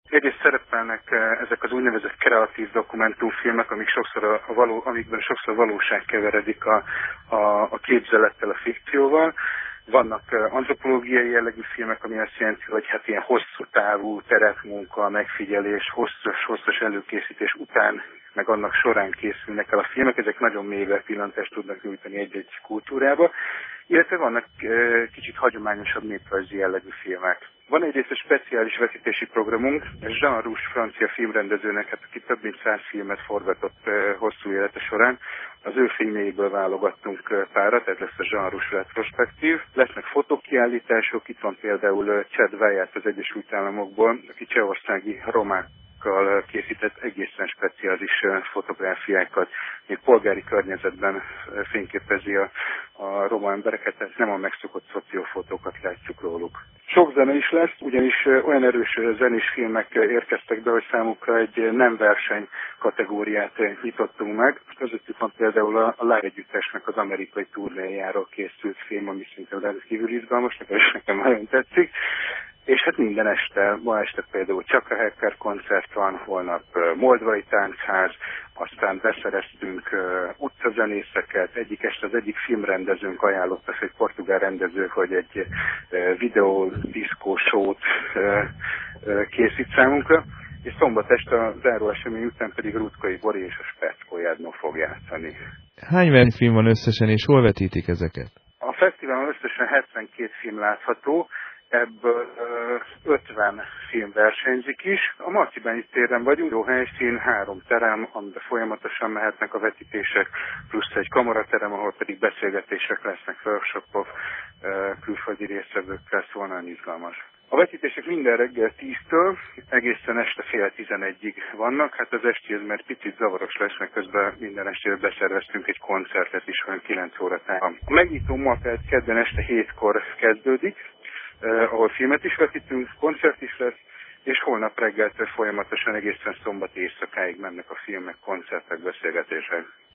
Egyrészt szerepelnek ezek az úgynevezett kreatív dokumentumfilmek, amikben sokszor valóság keveredik a képzelettel, a fikcióval. Vannak antropológiai jellegű filmek, ami azt jelenti, hogy hát ilyen hosszú távú terepmunka, megfigyelés, hosszas előkészítés után, meg annak során készülnek el a filmek. Ezek nagyon mély pillantást tudnak nyújtani egy-egy kultúrába. Illetve vannak kicsit hagyományosabb néprajzi jellegű filmek. Van egyrészt egy speciális vetítési programunk, Jean Rouge francia filmrendezőnek, aki több mint 100 filmet forgatott hosszú élete során. Az ő filmjeiből válogattunk párat, ez lesz a Jean Rouge retrospektív. Lesznek fotókiállítások, itt van például Chad Wyatt az Egyesült Államokból, aki csehországi romák készített egészen speciális fotográfiákat, még polgári környezetben fényképezi a roma embereket, tehát nem a megszokott szociófotókat látjuk róluk. Sok zene is lesz, ugyanis olyan erős zenés filmek érkeztek be, hogy számukra egy nem verseny kategóriát nyitottunk meg. Közöttük van például a Live együttesnek az amerikai turnéjáról készült film, ami szintén rendkívül izgalmas, nekem nagyon tetszik. És hát minden este, ma este például Csaka Hecker koncert van, holnap Moldvai Táncház, aztán beszereztünk utcazenészeket, egyik este az egyik filmrendezőnk ajánlott, egy portugál rendező, hogy egy videó diszkó show-t készít számunkra, és szombat este a záró esemény után pedig Rutkai Bori és a Speckó Jádnó fog játszani. Hány versenyfilm van összesen, és hol vetítik ezeket? A fesztiválon összesen 72 film látható, ebből 50 film versenyzik is. A Marcibányi téren vagyunk, jó helyszín, 3 terem, amiben folyamatosan mehetnek a vetítések, plusz egy kamaraterem, ahol pedig beszélgetések lesznek, workshopok külföldi résztvevőkkel, szóval nagyon izgalmas. A vetítések minden reggel 10-től egészen este fél 11-ig vannak, hát az estéhez mert picit zavaros lesz, mert közben minden estére beszerveztünk egy koncertet is, olyan 9 óratán. A megnyitó ma tehát kedden este 7-kor kezdődik, ahol filmet is vetítünk, koncert is lesz, és holnap reggeltől folyamatosan egészen szombat éjszakáig mennek a filmek, koncertek, beszélgetések.